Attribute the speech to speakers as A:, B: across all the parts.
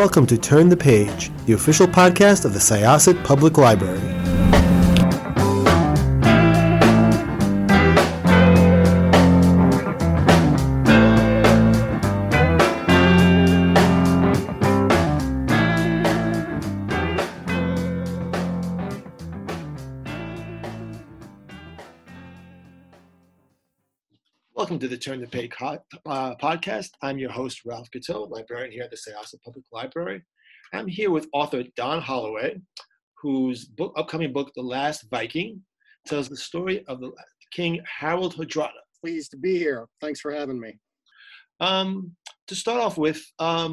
A: welcome to Turn the Page, the official podcast of the Syosset Public Library. Welcome to the Turn the Page podcast. I'm your host, Ralph Gateau, librarian here at the Syosset Public Library. I'm here with author Don Holloway, whose upcoming book, The Last Viking, tells the story of the King Harald Hardrada.
B: Pleased to be here. Thanks for having me.
A: To start off with,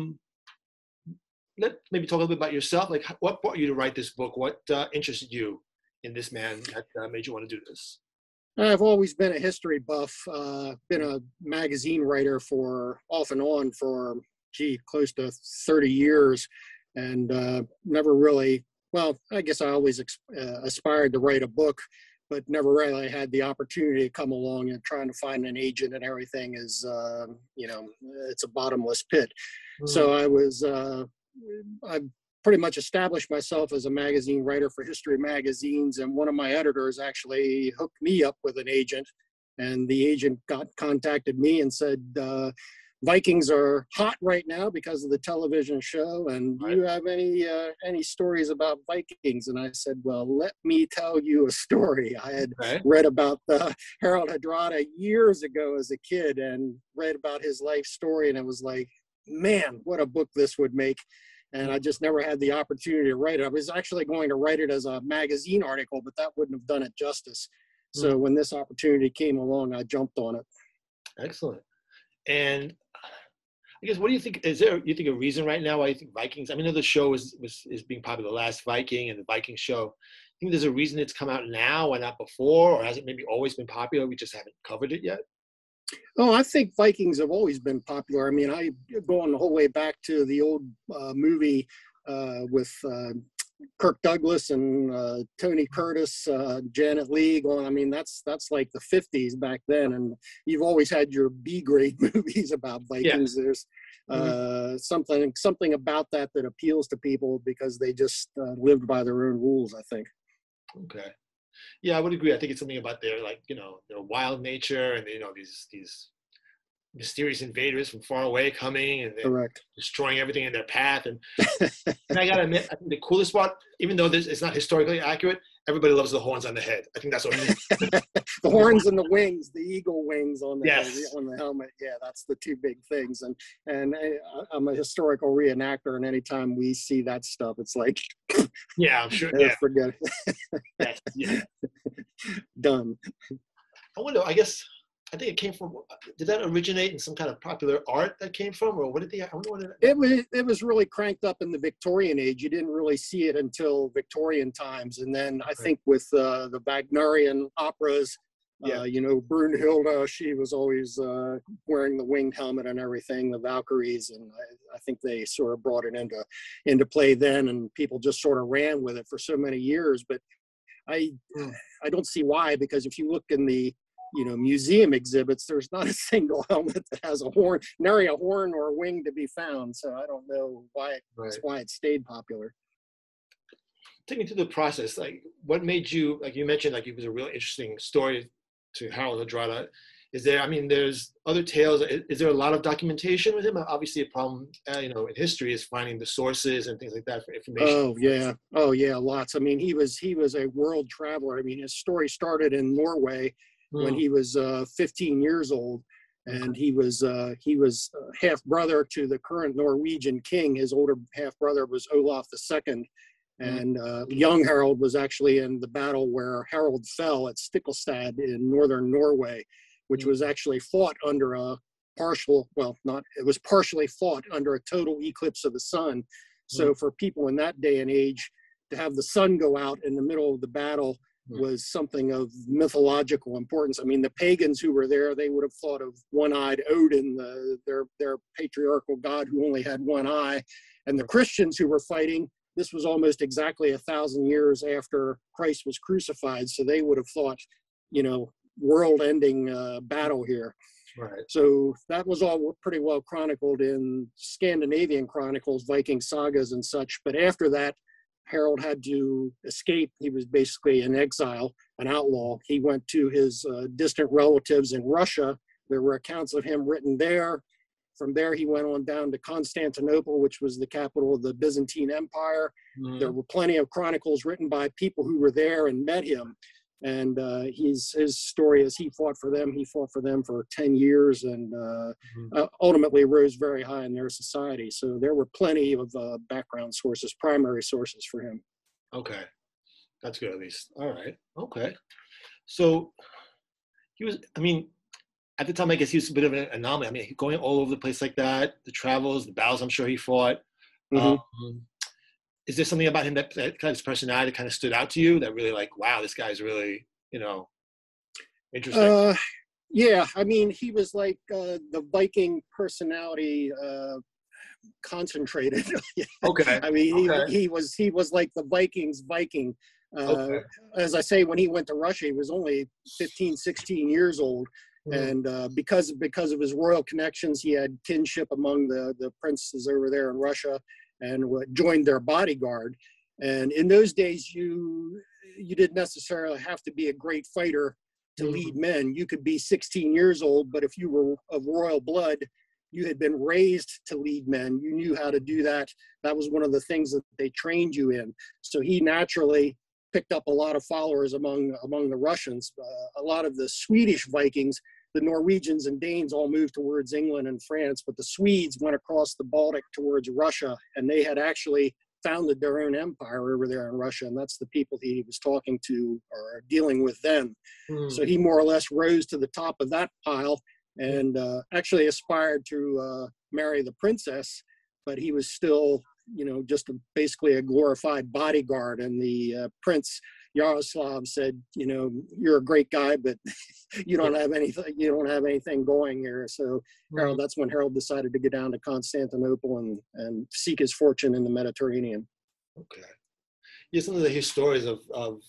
A: let's maybe talk a little bit about yourself. Like, what brought you to write this book? What interested you in this man that made you want to do this?
B: I've always been a history buff, been a magazine writer off and on for, close to 30 years, and never really, I guess I always aspired to write a book, but never really had the opportunity to come along, and trying to find an agent and everything is, it's a bottomless pit. Mm-hmm. So I pretty much established myself as a magazine writer for history magazines, and one of my editors actually hooked me up with an agent, and the agent contacted me and said, Vikings are hot right now because of the television show, and do you have any stories about Vikings? And I said, well, let me tell you a story. I had read about Harald Hardrada years ago as a kid, and read about his life story, and it was like, man, what a book this would make. And I just never had the opportunity to write it. I was actually going to write it as a magazine article, but that wouldn't have done it justice. So when this opportunity came along, I jumped on it.
A: Excellent. And I guess, what do you think? You think a reason right now why you think Vikings? I mean, the show is being popular, The Last Viking and the Viking show. I think there's a reason it's come out now and not before, or has it maybe always been popular? We just haven't covered it yet.
B: Oh, I think Vikings have always been popular. I mean, I go on the whole way back to the old movie with Kirk Douglas and Tony Curtis, Janet Leigh going. I mean, that's like the 50s back then, and you've always had your B-grade movies about Vikings. Yeah. There's something about that appeals to people because they just lived by their own rules, I think.
A: Okay. Yeah, I would agree. I think it's something about their their wild nature, and these mysterious invaders from far away coming and destroying everything in their path. And I gotta admit, I think the coolest part, even though it's not historically accurate, everybody loves the horns on the head. I think that's what it is.
B: The horns and the wings, the eagle wings on the helmet. Yeah, that's the two big things. And I'm a historical reenactor, and anytime we see that stuff, it's like,
A: yeah, I'm sure. Yeah,
B: forget it.
A: Yes, yeah.
B: Done.
A: I wonder. I think it came from. Did that originate in some kind of popular art that came from, or what did they? I wonder what
B: it was really cranked up in the Victorian age. You didn't really see it until Victorian times, and then I think with the Wagnerian operas, Brunhilde, she was always wearing the winged helmet and everything. The Valkyries, and I think they sort of brought it into play then, and people just sort of ran with it for so many years. But I don't see why, because if you look in the museum exhibits, there's not a single helmet that has a horn, nary a horn or a wing to be found. So I don't know why it stayed popular.
A: Take me through the process. Like, what made you, like you mentioned, like it was a real interesting story to Harald Hardrada. There's other tales. Is there a lot of documentation with him? Obviously, a problem, in history is finding the sources and things like that for information.
B: Oh yeah, lots. I mean, he was a world traveler. I mean, his story started in Norway when he was 15 years old, and he was half brother to the current Norwegian king. His older half brother was Olaf II, and young Harold was actually in the battle where Harold fell at Stiklestad in northern Norway, which was actually fought under it was partially fought under a total eclipse of the sun. So for people in that day and age, to have the sun go out in the middle of the battle was something of mythological importance. I mean, the pagans who were there, they would have thought of one-eyed Odin, their patriarchal god who only had one eye. And the Christians who were fighting, this was almost exactly 1,000 years after Christ was crucified. So they would have thought, world-ending battle here.
A: Right.
B: So that was all pretty well chronicled in Scandinavian chronicles, Viking sagas and such. But after that, Harold had to escape. He was basically in exile, an outlaw. He went to his distant relatives in Russia. There were accounts of him written there. From there, he went on down to Constantinople, which was the capital of the Byzantine Empire. Mm-hmm. There were plenty of chronicles written by people who were there and met him. And his story is he fought for them. He fought for them for 10 years and ultimately rose very high in their society. So there were plenty of background sources, primary sources for him.
A: Okay. That's good, at least. All right. Okay. So he was, I mean, at the time, I guess he was a bit of an anomaly. I mean, going all over the place like that, the travels, the battles I'm sure he fought. Mm-hmm. Is there something about him that kind of his personality that kind of stood out to you that really like, wow, this guy's really, interesting?
B: Yeah, I mean, he was like the Viking personality concentrated.
A: Okay.
B: I mean, he was like the Vikings Viking. As I say, when he went to Russia, he was only 15, 16 years old. And because of his royal connections, he had kinship among the princes over there in Russia and joined their bodyguard. And in those days, you didn't necessarily have to be a great fighter to lead men. You could be 16 years old, but if you were of royal blood, you had been raised to lead men. You knew how to do that. That was one of the things that they trained you in. So he naturally picked up a lot of followers among the Russians. A lot of the Swedish Vikings, the Norwegians and Danes all moved towards England and France, but the Swedes went across the Baltic towards Russia, and they had actually founded their own empire over there in Russia, and that's the people he was talking to or dealing with then. So he more or less rose to the top of that pile and actually aspired to marry the princess, but he was still, just basically a glorified bodyguard, and the prince Yaroslav said, you're a great guy, but you don't have anything going here. So Harold, that's when Harold decided to get down to Constantinople and seek his fortune in the Mediterranean.
A: Okay. Yeah, some of the stories of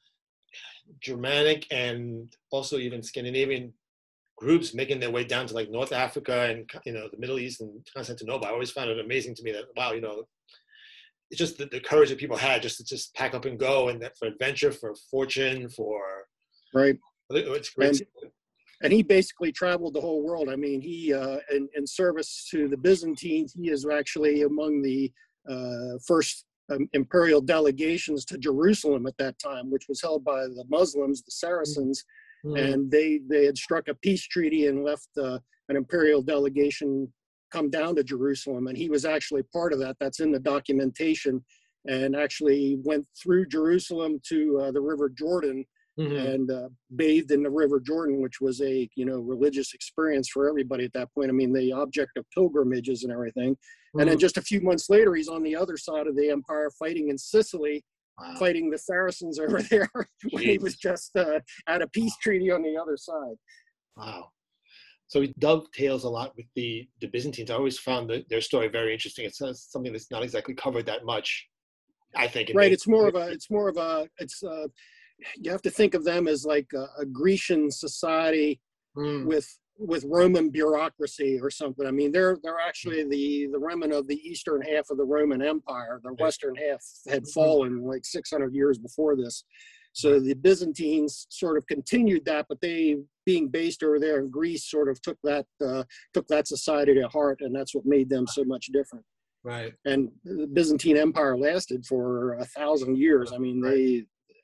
A: Germanic and also even Scandinavian groups making their way down to like North Africa and, the Middle East and Constantinople. I always found it amazing to me that, wow, it's just the courage that people had just to pack up and go, and that for adventure, for fortune, for
B: right.
A: It's great.
B: And he basically traveled the whole world. I mean, he in service to the Byzantines, he is actually among the first imperial delegations to Jerusalem at that time, which was held by the Muslims, the Saracens, and they had struck a peace treaty and left an imperial delegation come down to Jerusalem, and he was actually part of that. That's in the documentation, and actually went through Jerusalem to the River Jordan and bathed in the River Jordan, which was a religious experience for everybody at that point. I mean, the object of pilgrimages and everything. And then just a few months later, he's on the other side of the empire, fighting in Sicily, fighting the Saracens over there when he was just at a peace treaty on the other side.
A: Wow. So he dovetails a lot with the Byzantines. I always found their story very interesting. It's something that's not exactly covered that much, I think.
B: Right. It's more of a, you have to think of them as like a Grecian society with Roman bureaucracy or something. I mean, they're actually the remnant of the eastern half of the Roman Empire. The western half had fallen like 600 years before this. So the Byzantines sort of continued that, but they, being based over there in Greece, sort of took that society to heart, and that's what made them so much different.
A: Right.
B: And the Byzantine Empire lasted for 1,000 years. I mean, they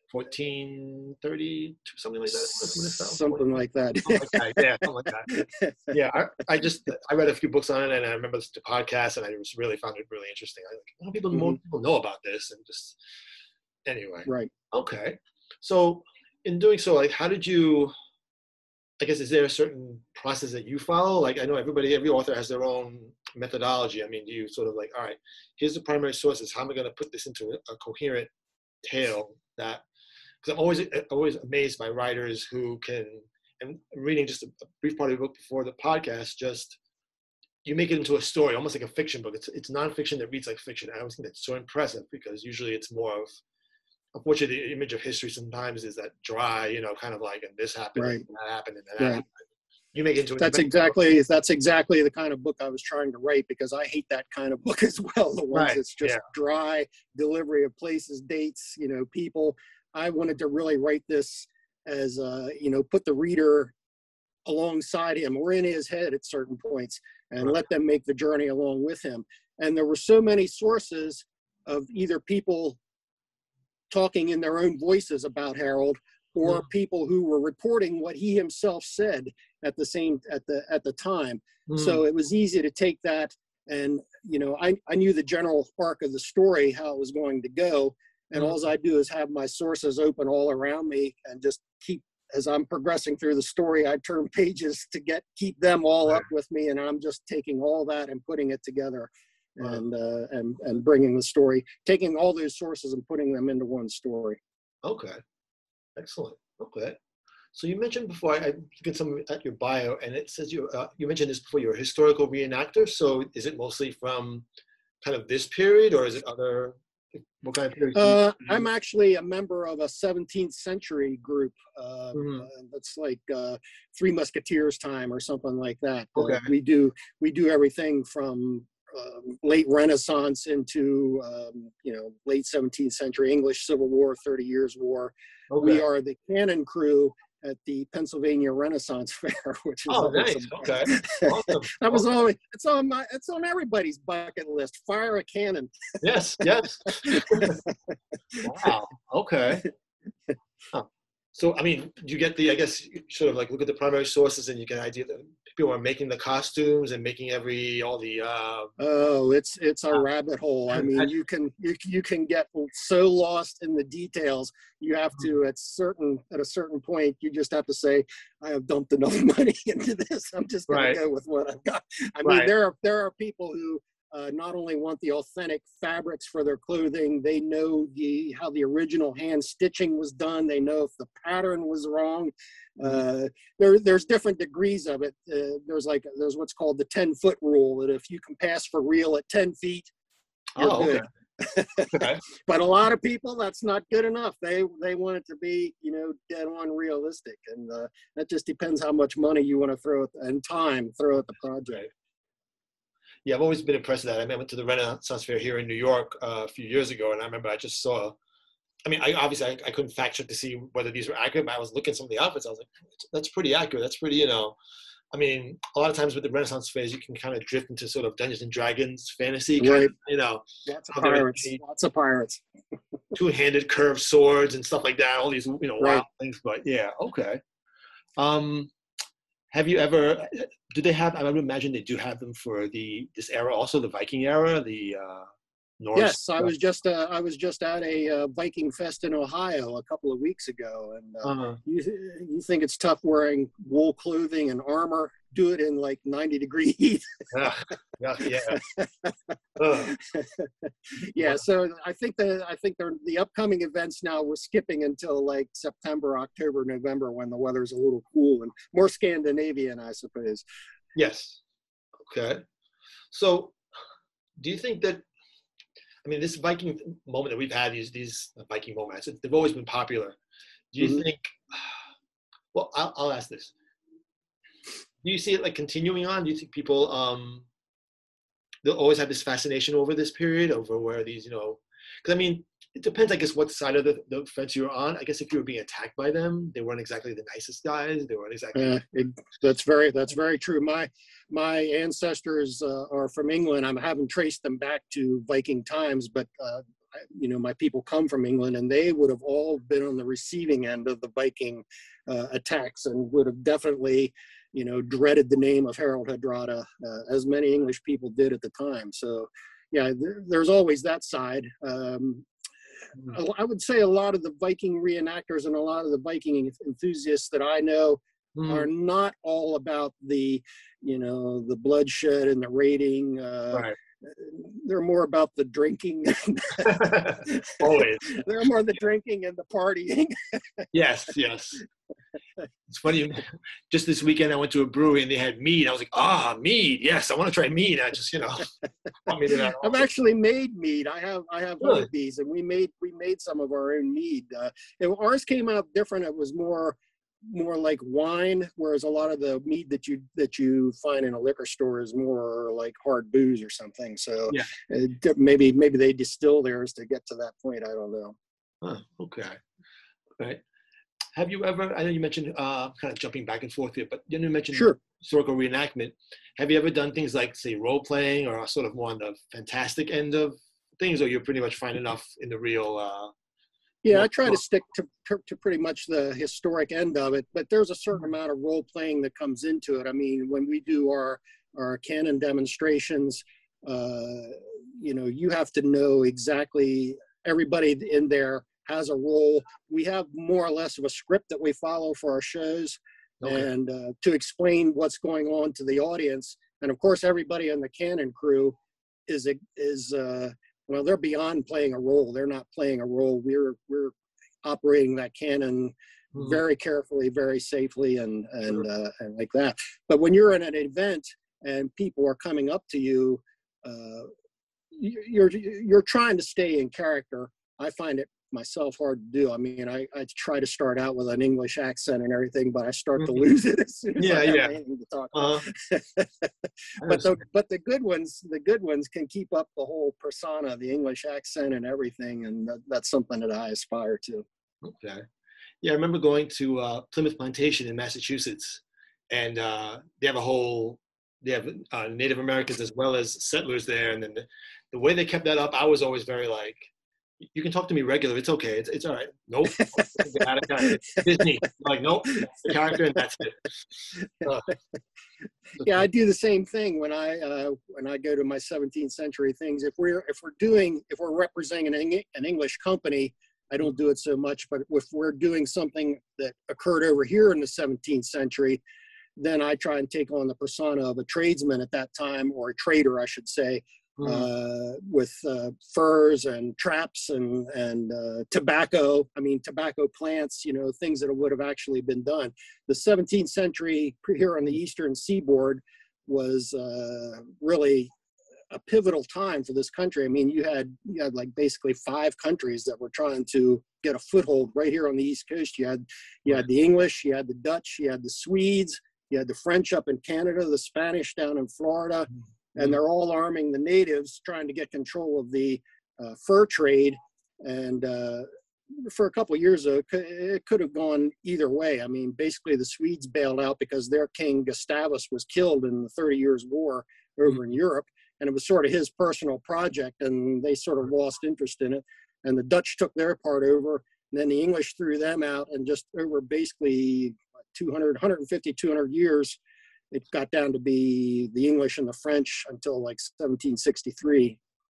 A: 1430, something like that.
B: Something like that.
A: Yeah, something like that. Yeah, I read a few books on it, and I remember the podcast, and I just really found it really interesting. More people know about this, and just anyway.
B: Right.
A: Okay. So in doing so, like, how did you, I guess, is there a certain process that you follow? Like, I know every author has their own methodology. I mean, do you sort of like, all right, here's the primary sources. How am I going to put this into a coherent tale that, because I'm always amazed by writers who can, and reading just a brief part of the book before the podcast, just, you make it into a story, almost like a fiction book. It's nonfiction that reads like fiction. I always think that's so impressive because usually it's more of, unfortunately, the image of history sometimes is that dry, kind of like, and this happened, and that happened, and that happened. You make it into
B: that's exactly the kind of book I was trying to write, because I hate that kind of book as well. The ones that's just dry delivery of places, dates, people. I wanted to really write this as put the reader alongside him or in his head at certain points, and let them make the journey along with him. And there were so many sources of either people talking in their own voices about Harold, or people who were reporting what he himself said at the time. So it was easy to take that, and I knew the general arc of the story, how it was going to go, and all I do is have my sources open all around me, and just keep, as I'm progressing through the story, I turn pages to keep them all up with me, and I'm just taking all that and putting it together, and bringing the story, taking all those sources and putting them into one story.
A: Okay. Excellent. Okay. So you mentioned before, I looked at some at your bio, and it says you mentioned this before, you're a historical reenactor. So is it mostly from kind of this period, or is it other? What kind of period?
B: I'm actually a member of a 17th century group. That's like Three Musketeers time or something like that.
A: Okay.
B: We do everything from late Renaissance into late 17th century, English Civil War, 30 Years War. Okay. We are the cannon crew at the Pennsylvania Renaissance Fair, which is
A: nice. Okay. Awesome.
B: That was always, it's on everybody's bucket list. Fire a cannon.
A: Yes. Wow. Okay. Huh. So, I mean, you get I guess, you sort of like look at the primary sources, and you get an idea that people are making the costumes and making all the.
B: It's a rabbit hole. I mean, you can get so lost in the details. You have to, at a certain point, you just have to say, I have dumped enough money into this. I'm just going to go with what I've got. I mean, there are people who not only want the authentic fabrics for their clothing, they know how the original hand stitching was done. They know if the pattern was wrong. There's different degrees of it. There's what's called the 10-foot rule, that if you can pass for real at 10 feet, you're good. Okay. But a lot of people, that's not good enough. They want it to be, dead on realistic. And that just depends how much money you want to throw at the project.
A: Yeah, I've always been impressed with that. I went to the Renaissance Fair here in New York a few years ago, and I remember I just saw, I couldn't fact check to see whether these were accurate, but I was looking at some of the outfits. I was like, that's pretty accurate. That's pretty, a lot of times with the Renaissance fairs, you can kind of drift into sort of Dungeons and Dragons fantasy, kind of,
B: Lots of pirates.
A: Two-handed curved swords and stuff like that, all these, wild things, but yeah, okay. Have you ever, do they have, I would imagine they do have them for this era also, the Viking era, the Norse?
B: Yes, I was just at a Viking Fest in Ohio a couple of weeks ago, and you think it's tough wearing wool clothing and armor? Do it in like 90-degree heat. Yeah. So I think the upcoming events now, we're skipping until like September, October, November, when the weather's a little cool and more Scandinavian, I suppose.
A: Yes. Okay. So, do you think that? This Viking moment that we've had, these Viking moments, they've always been popular. Do you think? Well, I'll ask this. Do you see it like continuing on? Do you think people they'll always have this fascination over this period, over where these, because it depends, I guess, what side of the fence you're on. I guess if you were being attacked by them, they weren't exactly the nicest guys. They weren't exactly.
B: That's very true. My ancestors are from England. I haven't traced them back to Viking times, but my people come from England, and they would have all been on the receiving end of the Viking attacks, and would have definitely, dreaded the name of Harold Hardrada, as many English people did at the time. So, yeah, there's always that side. I would say a lot of the Viking reenactors and a lot of the Viking enthusiasts that I know are not all about the bloodshed and the raiding. They're more about the drinking.
A: Always.
B: They're more the drinking and the partying.
A: Yes. It's funny. Just this weekend, I went to a brewery and they had mead. I was like, mead. Yes, I want to try mead. I just,
B: I've actually made mead. I have one of these, and we made some of our own mead. Ours came out different. It was more more like wine, whereas a lot of the mead that you find in a liquor store is more like hard booze or something. So
A: Yeah.
B: Maybe they distill theirs to get to that point. I don't know.
A: Huh, okay. Right. Have you ever, I know you mentioned, kind of jumping back and forth here, but you mentioned
B: Sure.
A: historical reenactment. Have you ever done things like, say, role playing, or sort of more on the fantastic end of things, or you're pretty much fine enough in the real?
B: Yeah, I try to stick to pretty much the historic end of it, but there's a certain
A: Mm-hmm.
B: amount of role playing that comes into it. I mean, when we do our canon demonstrations, you have to know exactly, everybody in there has a role. We have more or less of a script that we follow for our shows,
A: Okay.
B: and to explain what's going on to the audience. And of course, everybody on the canon crew is well, they're beyond playing a role. They're not playing a role. We're operating that canon very carefully, very safely, and like that. But when you're in an event and people are coming up to you, you're trying to stay in character. I find it myself hard to do. I mean, I try to start out with an English accent and everything, but I start to lose it as soon as I have anything to talk about. But the good ones can keep up the whole persona, the English accent and everything, and that's something that I aspire to.
A: Okay. Yeah, I remember going to Plymouth Plantation in Massachusetts, and they have Native Americans as well as settlers there, and then the way they kept that up, I was always very like, you can talk to me regular. It's okay. It's all right. Nope. It's Disney. Like, nope. The character, and that's it.
B: Yeah, I do the same thing when I go to my 17th century things. If we're representing an English company, I don't do it so much. But if we're doing something that occurred over here in the 17th century, then I try and take on the persona of a tradesman at that time, or a trader, I should say. With furs and traps and tobacco. I mean, tobacco plants, things that would have actually been done. The 17th century here on the Eastern Seaboard was really a pivotal time for this country. I mean, you had like basically 5 countries that were trying to get a foothold right here on the East Coast. You had the English, you had the Dutch, you had the Swedes, you had the French up in Canada, the Spanish down in Florida. And they're all arming the natives, trying to get control of the fur trade. And for a couple of years, though, it could have gone either way. I mean, basically, the Swedes bailed out because their king Gustavus was killed in the 30 Years' War over in Europe, and it was sort of his personal project, and they sort of lost interest in it. And the Dutch took their part over, and then the English threw them out, and just over basically 150, 200 years, it got down to be the English and the French until like 1763.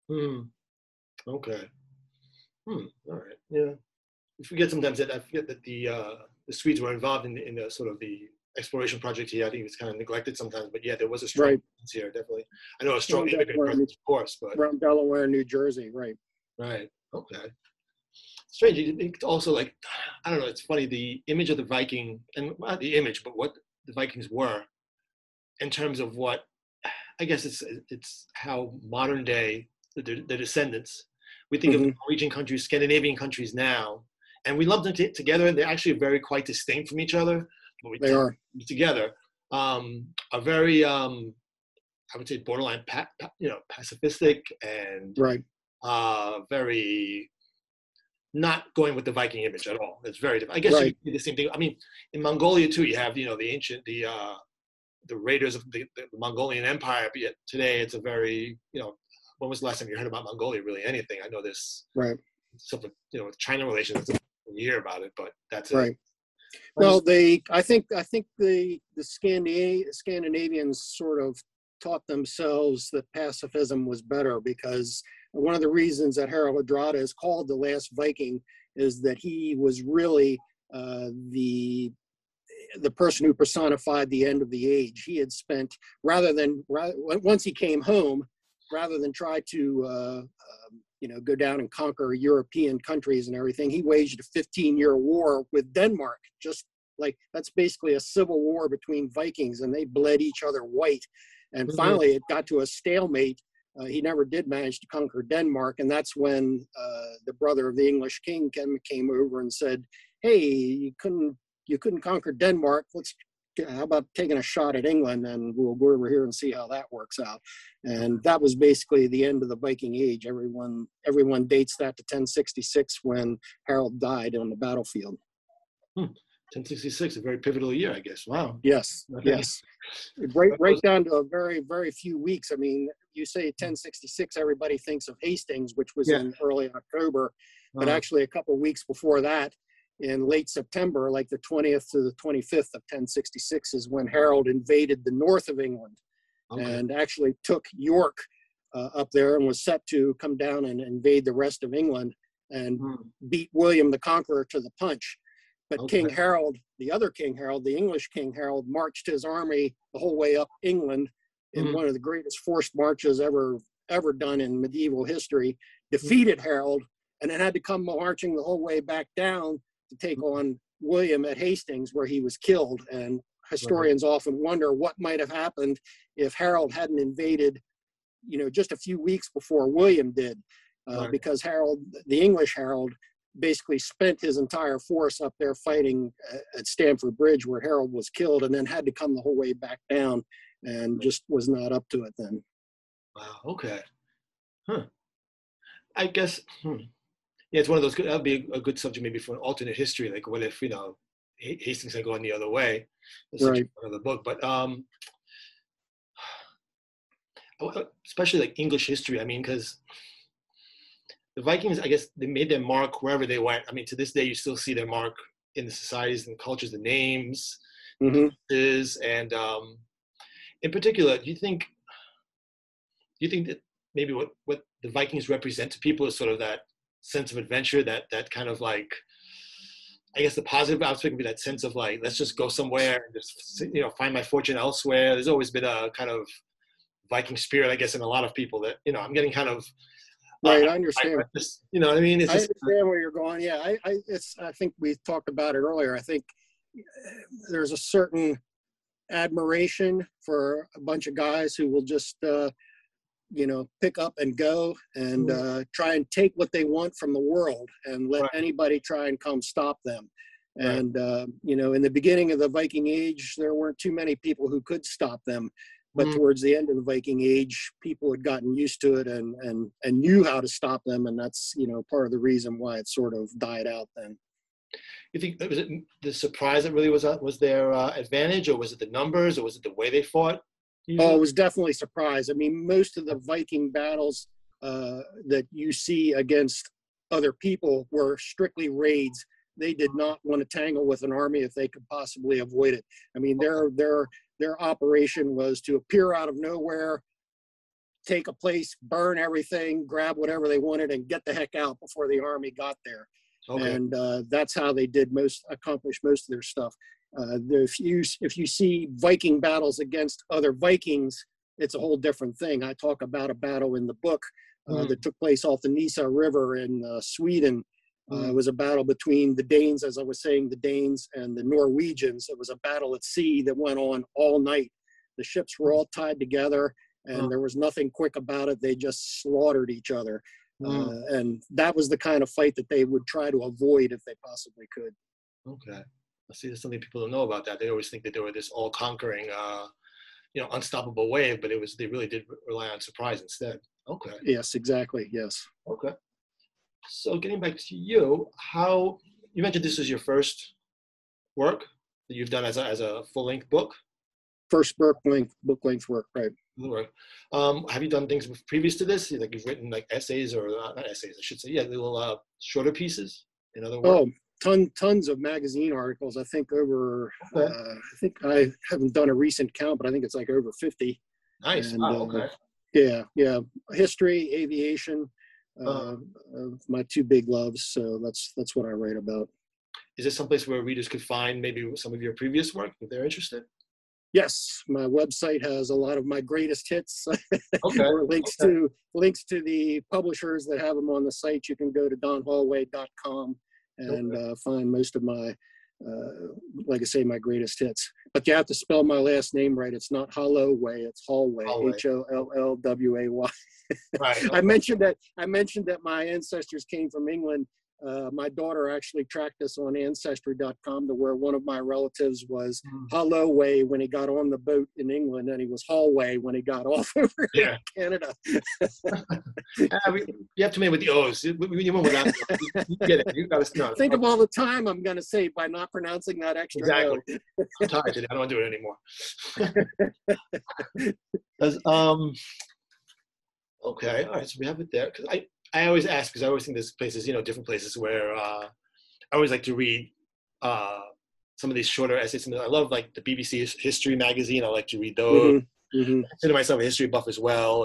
A: Okay. All right. Yeah. I forget sometimes that the Swedes were involved in the sort of the exploration project here. I think it's kind of neglected sometimes, but yeah, there was a strong presence here, definitely. I know a strong immigrant presence, of course, but
B: around Delaware, New Jersey, right?
A: Right. Okay. Strange. You think also, like, I don't know. It's funny, the image of the Viking, and not the image, but what the Vikings were, in terms of what, I guess it's how modern day the descendants, we think of Norwegian countries, Scandinavian countries now, and we love them together. They're actually very quite distinct from each other. But
B: they are
A: together. Are very, I would say, borderline, pacifistic and very not going with the Viking image at all. It's very different. I guess you could do the same thing. I mean, in Mongolia too, you have the ancient the raiders of the Mongolian Empire. But yet today, it's a very when was the last time you heard about Mongolia? Really, anything? I know this stuff with with China relations. A year about it, but that's it.
B: Well, I think the Scandinavians sort of taught themselves that pacifism was better, because one of the reasons that Harald Hardrada is called the last Viking is that he was really the person who personified the end of the age. He had spent, once he came home, rather than try to go down and conquer European countries and everything, he waged a 15-year war with Denmark. Just like, that's basically a civil war between Vikings, and they bled each other white. And finally, it got to a stalemate. He never did manage to conquer Denmark, and that's when the brother of the English king came over and said, "Hey, you you couldn't conquer Denmark. How about taking a shot at England, and we'll go over here and see how that works out. And that was basically the end of the Viking Age. Everyone dates that to 1066 when Harold died on the battlefield.
A: 1066, a very pivotal year, I guess. Wow.
B: Yes, yes. Right down to a very, very few weeks. I mean, you say 1066, everybody thinks of Hastings, which was in early October, but actually a couple of weeks before that, in late September, like the 20th to the 25th of 1066 is when Harold invaded the north of England and actually took York up there and was set to come down and invade the rest of England and beat William the Conqueror to the punch. But King Harold, the other King Harold, the English King Harold, marched his army the whole way up England in one of the greatest forced marches ever done in medieval history, defeated Harold, and then had to come marching the whole way back down to take on William at Hastings, where he was killed. And historians often wonder what might have happened if Harold hadn't invaded, just a few weeks before William did, because Harold, the English Harold, basically spent his entire force up there fighting at Stamford Bridge, where Harold was killed, and then had to come the whole way back down, and just was not up to it then.
A: Wow. Okay. Huh. I guess. Yeah, it's one of those. That would be a good subject maybe for an alternate history. Like, what if Hastings had gone the other way? That's right. Another book, but especially like English history. I mean, because the Vikings, I guess, they made their mark wherever they went. I mean, to this day, you still see their mark in the societies and cultures, the names, and in particular, do you think that maybe what the Vikings represent to people is sort of that sense of adventure, that kind of like, I guess the positive aspect would be that sense of like, let's just go somewhere and just find my fortune elsewhere. There's always been a kind of Viking spirit, I guess, in a lot of people that I'm getting kind of
B: right. I understand.
A: You know what I mean?
B: I understand where you're going. Yeah, I think we talked about it earlier. I think there's a certain admiration for a bunch of guys who will just pick up and go and try and take what they want from the world and let anybody try and come stop them. And, in the beginning of the Viking Age, there weren't too many people who could stop them. But towards the end of the Viking Age, people had gotten used to it and knew how to stop them. And that's, part of the reason why it sort of died out then.
A: You think, was it the surprise that really was their advantage, or was it the numbers, or was it the way they fought?
B: Oh, it was definitely surprise. I mean, most of the Viking battles that you see against other people were strictly raids. They did not want to tangle with an army if they could possibly avoid it. I mean, their operation was to appear out of nowhere, take a place, burn everything, grab whatever they wanted, and get the heck out before the army got there. Okay. And that's how they did accomplish most of their stuff. If you see Viking battles against other Vikings, it's a whole different thing. I talk about a battle in the book that took place off the Nisa River in Sweden. It was a battle between the Danes, as I was saying, the Danes and the Norwegians. It was a battle at sea that went on all night. The ships were all tied together, and there was nothing quick about it. They just slaughtered each other. And that was the kind of fight that they would try to avoid if they possibly could.
A: Okay. I see there's something people don't know about that. They always think that they were this all-conquering, unstoppable wave, but they really did rely on surprise instead. Okay.
B: Yes, exactly. Yes.
A: Okay. So getting back to you, how you mentioned this was your first work that you've done as a full-length book?
B: First book-length work, right.
A: Have you done things previous to this? Like you've written like essays, or not essays, I should say, little shorter pieces, in other words?
B: Oh, tons of magazine articles. I think I haven't done a recent count, but I think it's like over 50.
A: Nice. And, okay.
B: Yeah. History, aviation, my two big loves. So that's what I write about.
A: Is this someplace where readers could find maybe some of your previous work if they're interested?
B: Yes, my website has a lot of my greatest hits.
A: Okay.
B: Or links to the publishers that have them on the site. You can go to donholloway.com and find most of my, like I say, my greatest hits. But you have to spell my last name right. It's not Holloway, it's Hollway, Hollway.
A: Right. Okay.
B: I mentioned that my ancestors came from England My daughter actually tracked us on Ancestry.com to where one of my relatives was Holloway when he got on the boat in England, and he was Hallway when he got off over in Canada.
A: You have to make with the O's. You went without. You get it. You got to know.
B: Think of all the time I'm going to save by not pronouncing that extra.
A: Exactly. I'm tired today. I don't want to do it anymore. Okay. All right. So we have it there. Because I always ask, because I always think there's places, different places where I always like to read some of these shorter essays. I love like the BBC History magazine. I like to read those. I consider myself a history buff as well.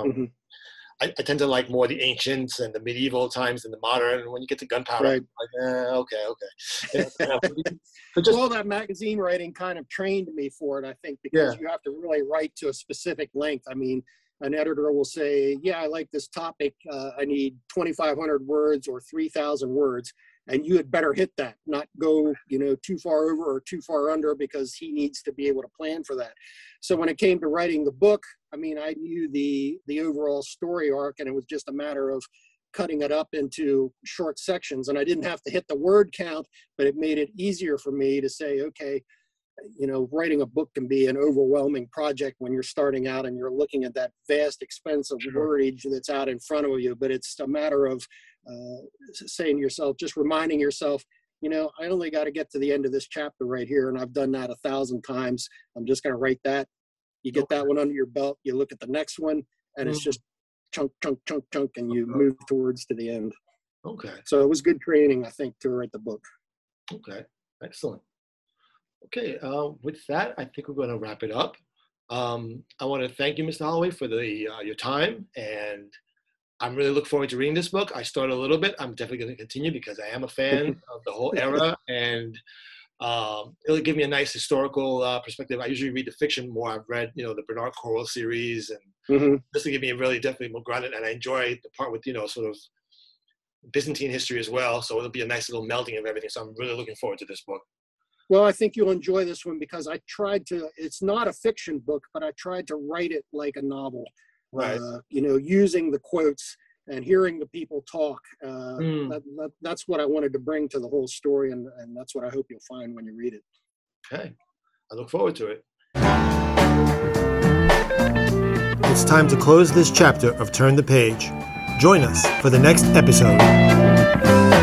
A: I tend to like more the ancients and the medieval times than the modern. And when you get to gunpowder, I'm like, okay.
B: But just all that magazine writing kind of trained me for it, I think, because you have to really write to a specific length. I mean, an editor will say, I like this topic. I need 2,500 words or 3,000 words. And you had better hit that, not go, too far over or too far under, because he needs to be able to plan for that. So when it came to writing the book, I mean, I knew the overall story arc, and it was just a matter of cutting it up into short sections. And I didn't have to hit the word count, but it made it easier for me to say, okay, writing a book can be an overwhelming project when you're starting out and you're looking at that vast expense of wordage that's out in front of you. But it's a matter of saying to yourself, just reminding yourself, I only got to get to the end of this chapter right here, and I've done that 1,000 times. I'm just going to write that. You get that one under your belt, you look at the next one, and it's just chunk, and you move towards to the end.
A: Okay.
B: So it was good training, I think, to write the book.
A: Okay. Excellent. Okay, with that, I think we're going to wrap it up. I want to thank you, Mr. Holloway, for your time, and I'm really looking forward to reading this book. I started a little bit. I'm definitely going to continue because I am a fan of the whole era, and it'll give me a nice historical perspective. I usually read the fiction more. I've read, the Bernard Cornwell series, and this will give me a really definitely more grounded, and I enjoy the part with, sort of Byzantine history as well, so it'll be a nice little melding of everything. So I'm really looking forward to this book.
B: Well, I think you'll enjoy this one because it's not a fiction book, but I tried to write it like a novel.
A: Right.
B: Using the quotes and hearing the people talk. That's what I wanted to bring to the whole story, and that's what I hope you'll find when you read it.
A: Okay. I look forward to it.
C: It's time to close this chapter of Turn the Page. Join us for the next episode.